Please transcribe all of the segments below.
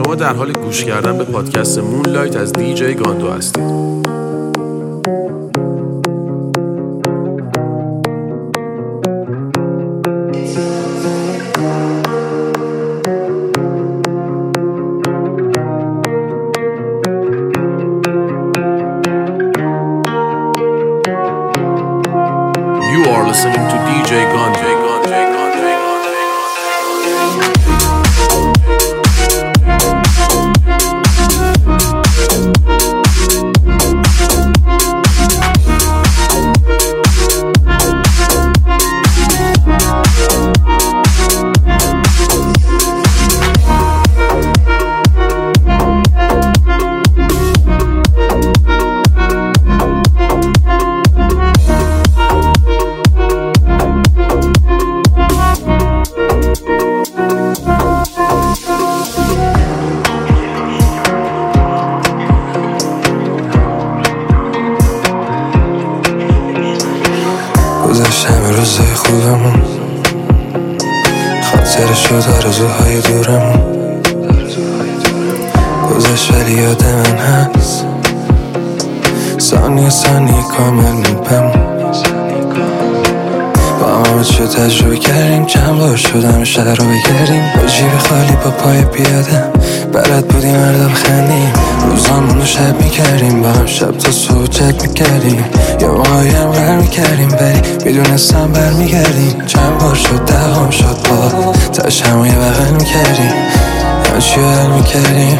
شما در حال گوش کردن به پادکست مونلایت از دیجی گاندو هستید. You are listening to DJ Gandhi. همه روزای خوبمون خاطر شد آرزوهای دورمون گذشت ولی یاد من هست ثانیه ثانیه کامل میپمون با همه چه تجربه کردیم چند بار شدم شهر رو بگردیم با جیب خالی با پای پیاده بلد بودیم مردم خندیم روزامون رو شب میکردیم با هم شب تا صبح چت میکردیم یه موقعی هم غر میکردیم ولی میدونستم برمیگردیم چند بار شد دهم شد با تاش همو یه بغل میکردیم یا چی حل میکردیم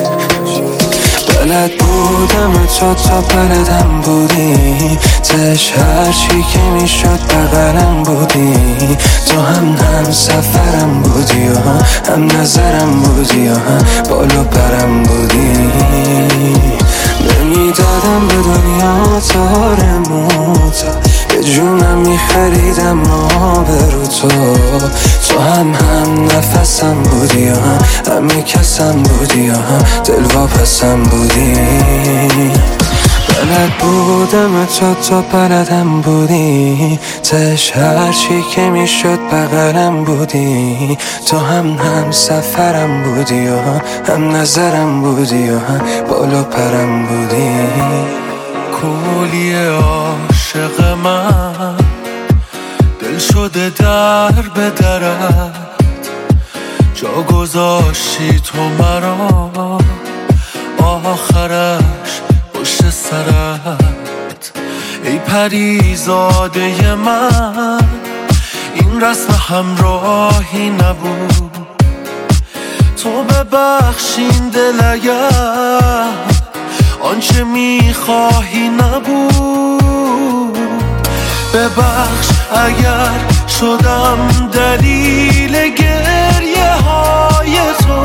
بلد بودم تا بلدم بودی تش هرچی که میشد بغلم بودی تو هم سفرم بودی و هم نظرم بودی و هم بالو برم بودی نمیدادم به دنیا تارموتا به جونم میخریدم آبرو تو هم نفسم بودی و همه کسم بودی و هم دلواپسم بودی بلد بودم تا بلدم بودی تش هرچی که میشد بغلم بودی تو هم سفرم بودی و هم نظرم بودی و هم بالو پرم بودی کولی عاشق من دل شده در به درت جا گذاشتی تو مرا آخرش پشت سرت ای پریزاده من این رسم همراهی نبود تو ببخشین دل اگر آنچه میخواهی نبود ببخش اگر شدم دلیل گریه های تو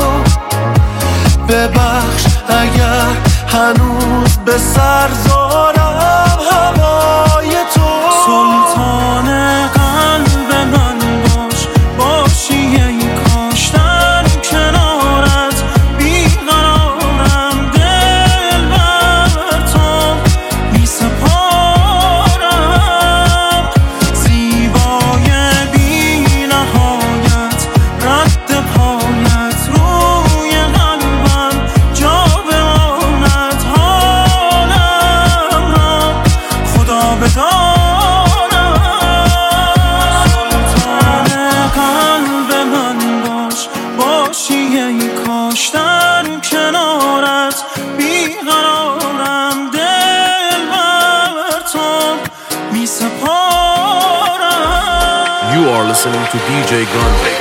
ببخش اگر هنوز به سر دارم هوای تو سلطان قلب من باشی ای کاشتن کنارت بیقرارم دل بر تو می سپارم زیبای بی نهایت رد پایت روی قلبم جا بماند حالم را خدا بدارم سلطان قلب من باشی ای کاشتن کنارت بیقرارم دل بر تو می سپارم You are listening to DJ Gandhi.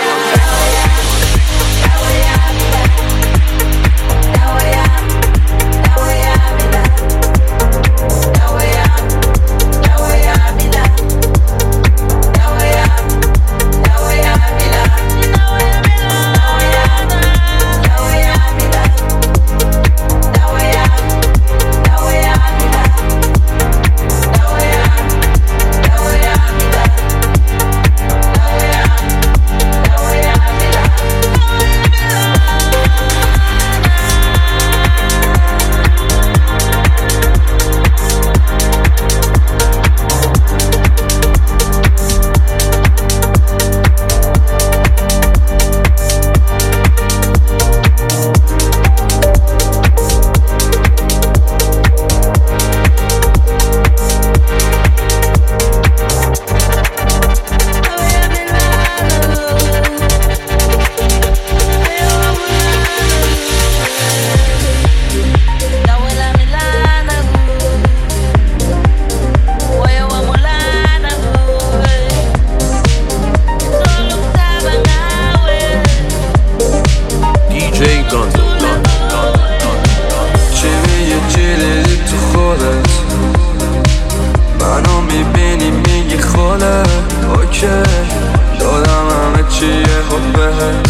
بهت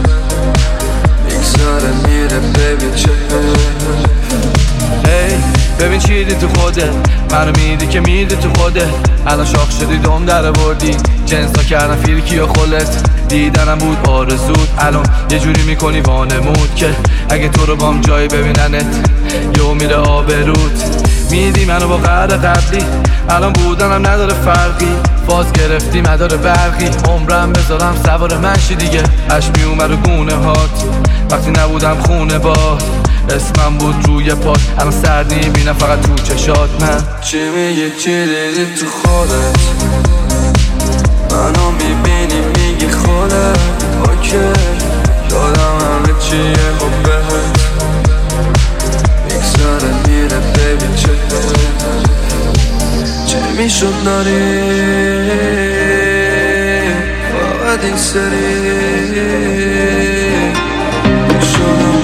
میگذره میره ببین چه ببین چی دی تو خوده منو میدی که میدی تو خوده الان شاخ شدی دوم در بردی جنسا کردن فیرکی و خلت دیدنم بود آرزود الان یه جوری میکنی وانمود که اگه تو رو بام جایی ببیننت یو میره آبروت میدی منو با قدر قبلی الان بودنم نداره فرقی فاز گرفتی مدار برقی عمرم بذارم سوار منشی دیگه اش میومد و گونه هات وقتی نبودم خونه باد اسمم بود روی پات الان سرد میبینم فقط تو چشات من چی میگی چی دیدی تو خودت منو میبینی میگی خودت اوکی یادم همه چیه خب بهت میگذره میره ببین چه میشد داری فقط این سری میشونم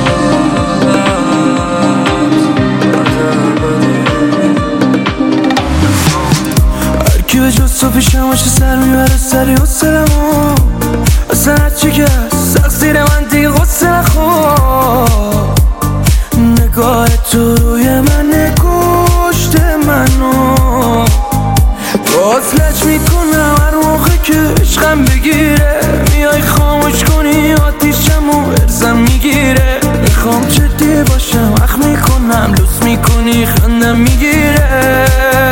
هرکی به جز تو پیشم باشه سر میبره سری حسلمو اصلا هرچی که سخت زیر من دیگه غصه نخور نگاه تو روی من نگشت منو باز لج میکنم هر موقع که عشقم بگیره میای خاموش کنی آتیشمو ارزم میگیره میخوام جدی باشم اخ میکنم لوس میکنی خندم میگیره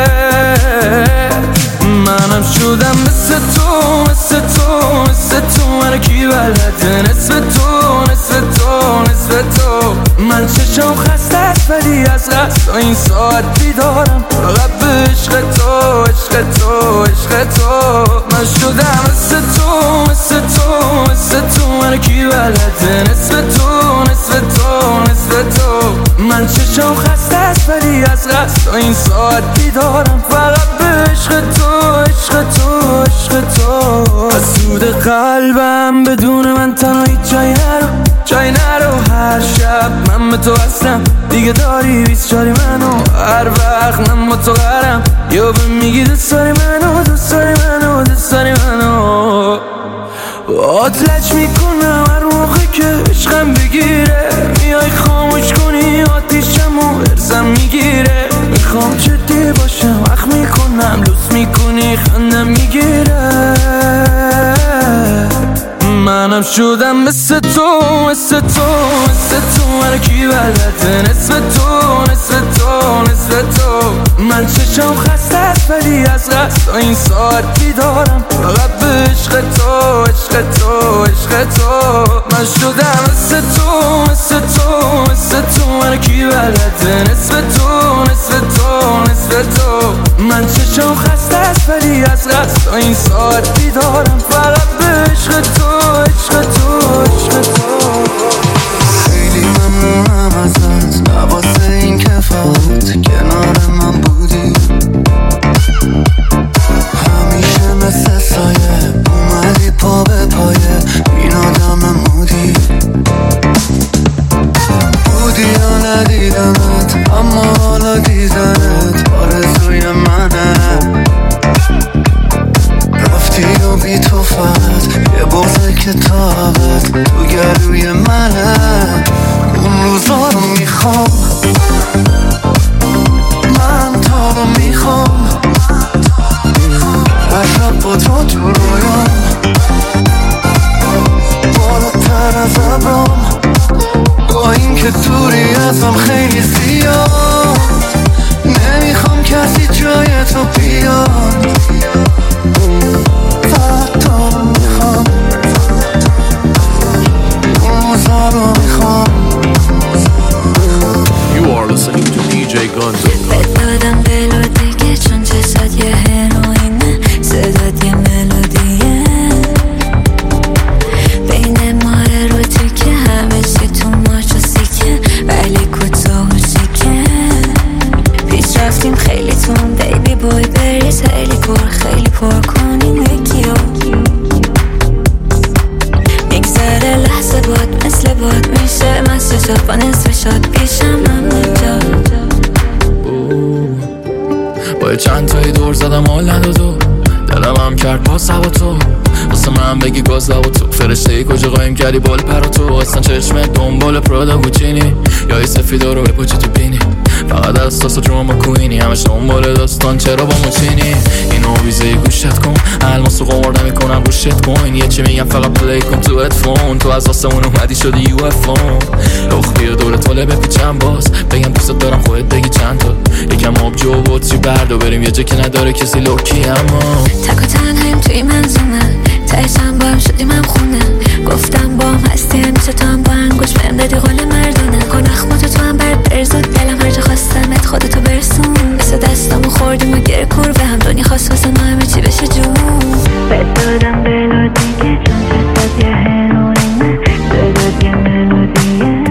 منم شدم مثل تو مثل تو مثل تو منو کی بلده نصف تو نصف تو نصف تو من چشم خسته است ولی از قصد این ساعت بیدارم فقط به عشق تو عشق تو عشق تو من شدم مثل تو مثل تو مثل تو منو کی بلده نصف تو نصف تو نصف تو من چشم خسته است ولی از قصد این ساعت بیدارم فقط به عشق تو عشق تو عشق تو از سود قلبم بدون من تنهایی جای نرو هر شب من به تو هستم دیگه داری 24 منو هر وقت من با تو قرم یا به میگی دوست داری منو دوست داری منو دوست داری منو آتلج میکنم هر موقع که عشقم بگیره میای خاموش کنی آتیشمو ارزم میگیره میخوام جدی باشم اخ میکنم لوس میکنی خندم میگیره منم شدم مثل تو مثل تو مثل تو منو کی بلده نصف تو نصف تو نصف تو من چشم خسته است ولی از قصد این ساعت بیدارم فقط به عشق تو عشق تو عشق تو من شدم مثل تو مثل تو مثل تو منو کی بلده نصف تو نصف تو نصف تو من چشم خسته است ولی از قصد این ساعت بیدارم فقط به عشق تو عشق تو عشق تو خیلی ممنونم ازت واسه این که فقط کنار من بودی همیشه مثل سایه اومدی پا به پایه این آدم مودی بودی یا ندیدمت اما حالا دیدنت آرزوی منه رفتی و بی تو فقط یه بغض کتابت تو گلوی منه اون روزا رو میخوام من تا رو میخوام هر شب با تو تو رویام بالاتر از ابرام با این که دوری ازم خیلی زیاد نمیخوام کسی جای تو بیاد فقط تو رو میخوام اون روزا رو میخوام You are listening to DJ Gondo. بدادم دلو دیگه چون چشات یه هروینه صدات یه ملودیه بین ما اروتیکه همه چی تو ماچ و سیکه ولی کوتاه و شیکه پیش رفتیم خیلی تون بیبی بوی بریز خیلی پر کنیم یکیو میگذره لحظه باد مثل باد میشه مست شد با نصف شد پیشم همه جا با چند تایی دور زدم حال ندادو دلم هم کرد پاس هوا تو واسه من بگی گاز لب و تو فرشته ای کجا قایم کردی بال پر تو اصلا چشمت دنبال پرادا گوچینی یا ای سفیدا رو بپوچی تو بینی فقط اساس دراما کوینی همش دنبال داستان چرا با موچینی اینو ویزه گوشت کن الماسو قمار نمیکنم روشت کن یه چی میگم فقط پلی کن تو هدفون تو از آسمون اومدی شدی یو اف اون رخ بیا دور طالب بپیچم باز بگم دوست دارم خودت بگی چند تا یکم آبجو و بطری بردو بریم یه جا که نداره کسی لوکی اما تک و تنهاییم توی منظومه تایشم با هم شدیم هم خونه گفتم با هم هستی همیشه تو هم با انگوش بهم دادی قول مردونه کن اخماتو تو هم برزود دلم هر جا خواستمت خودتو برسون مثل دستامو خوردیم و گر کور به هم دنیا خواست واسه ما همه چی بشه جون بد دادم بلودیگه چون جدت یه هروینه دادت یه ملودیه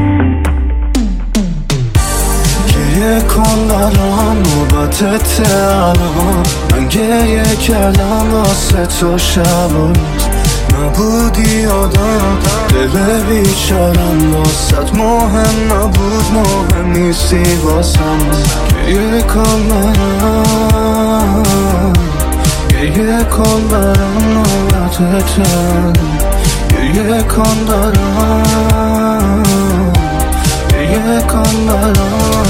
گریه کن دارم نوبتت الان من گریه کردم واسه تو شب نبودی آدم دل بیچارم واسط مهم نبود مهم نیستی واسم گریه کن برم گریه کن برم نوبتت گریه کن برم گریه کن برم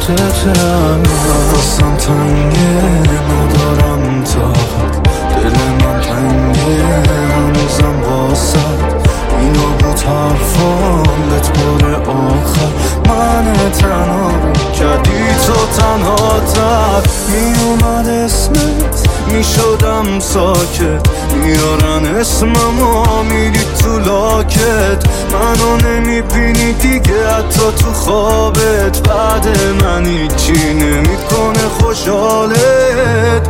واسم تنگه ندارم طاقت دل من تنگه هنوزم واسد اینا بود حرفان بهت بار آخر من تنها کردی تو تنها تر میومد اسمت میشدم ساکت میارن اسممو میری تو لاکت منو نمیبینی دیگه حتی تو خوابت بعد من هیچی نمیکنه خوشحالت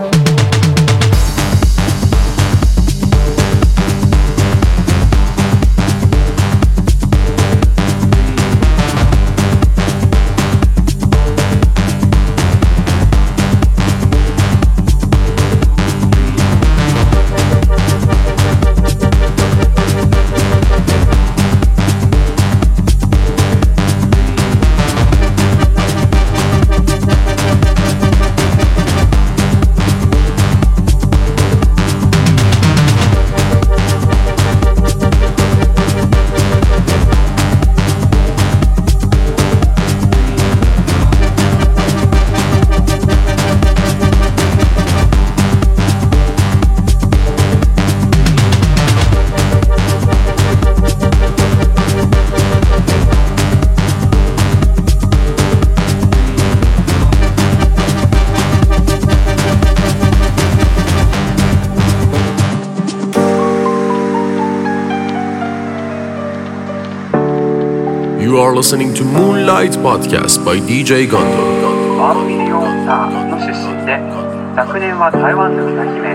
You are listening to Moonlight Podcast by DJ Gondo. ワンミリオンスターの出身で昨年は台湾の歌姫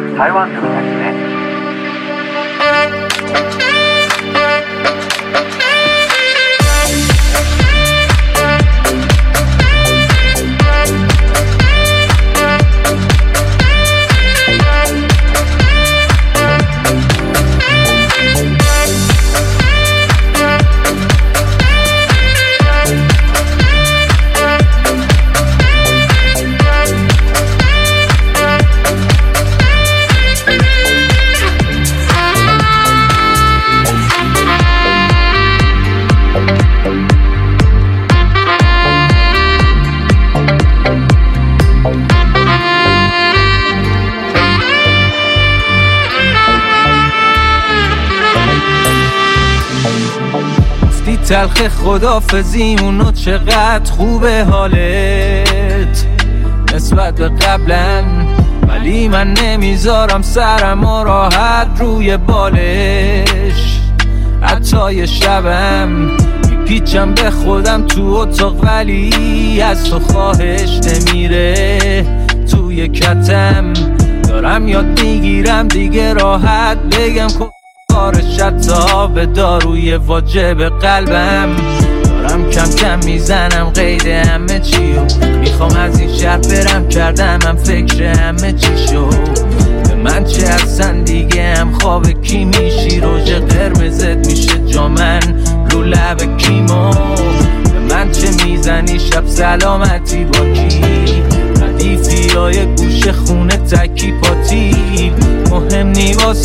تلخ خدافزی اونو چقدر خوبه حالت نسبت به قبلا ولی من نمیذارم سرم راحت روی بالش حتی یه شبم میپیچم به خودم تو اتاق ولی از تو خواهش نمیره توی کتم دارم یاد میگیرم دیگه راحت بگم کارش حتی به داروی واجب قلبم دارم کم کم میزنم قید همه چیو میخوام از این شهر برم کردم هم فکر همه چی شو به من چه هستن دیگه هم خواب کی میشی روژ قرمزت میشه جامن رو لب کیمو به من چه میزنی شب سلامتی با کی ردیفی های گوش خونه تکی پاتی مهم نی واسه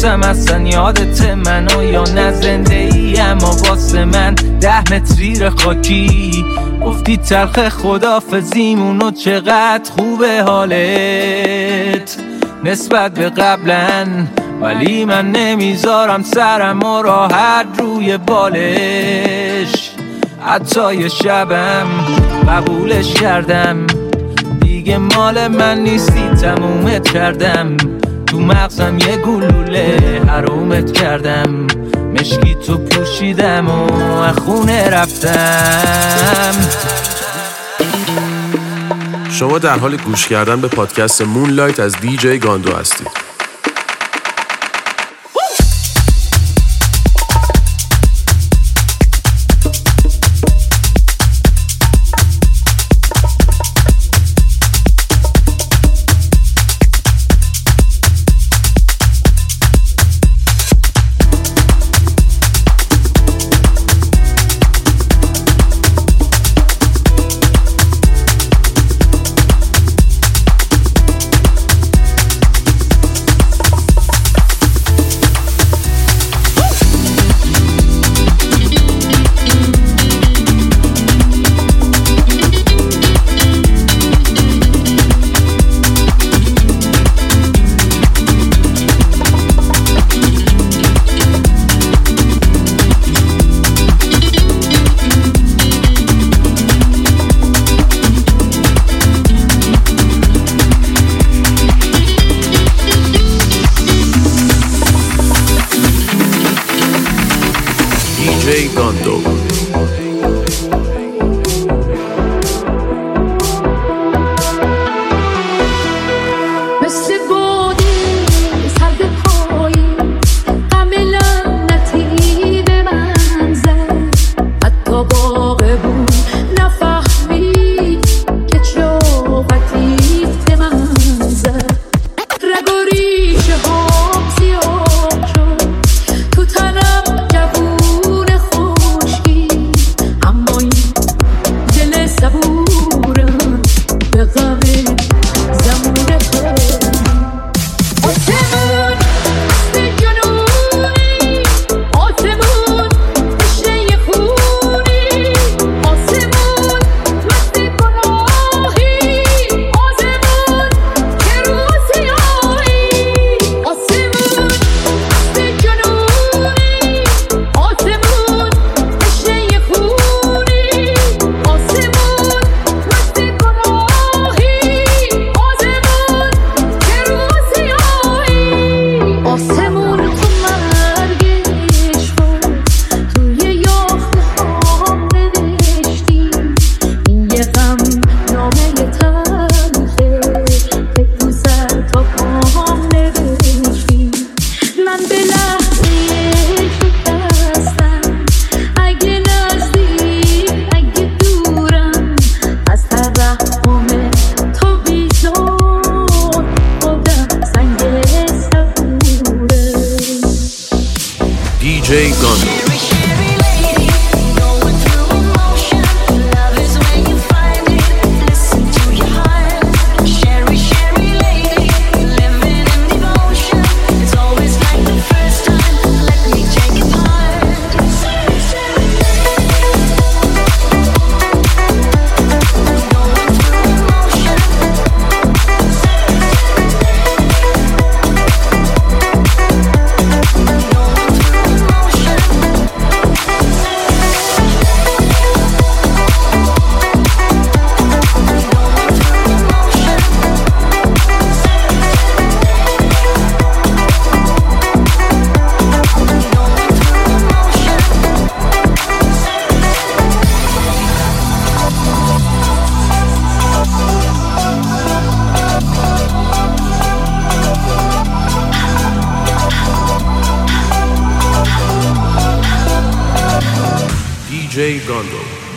نمیپرسم اصلا یادت منو یا نه زنده ای، اما واسه من 10 متری خاکی گفتی تلخ خدافزیمونو چقدر خوبه حالت نسبت به قبلا، ولی من نمیذارم سرمو راحت روی بالش. حتی یه شبم قبولش کردم، دیگه مال من نیستی تمومت کردم. تو مغزم یه گلوله حرومت کردم، مشکی تو پوشیدم و خونه رفتم. شما در حال گوش کردن به پادکست مونلایت از دیجی گاندو هستید. دیجی گاندو. دیجی گاندو. دیجی گاندو.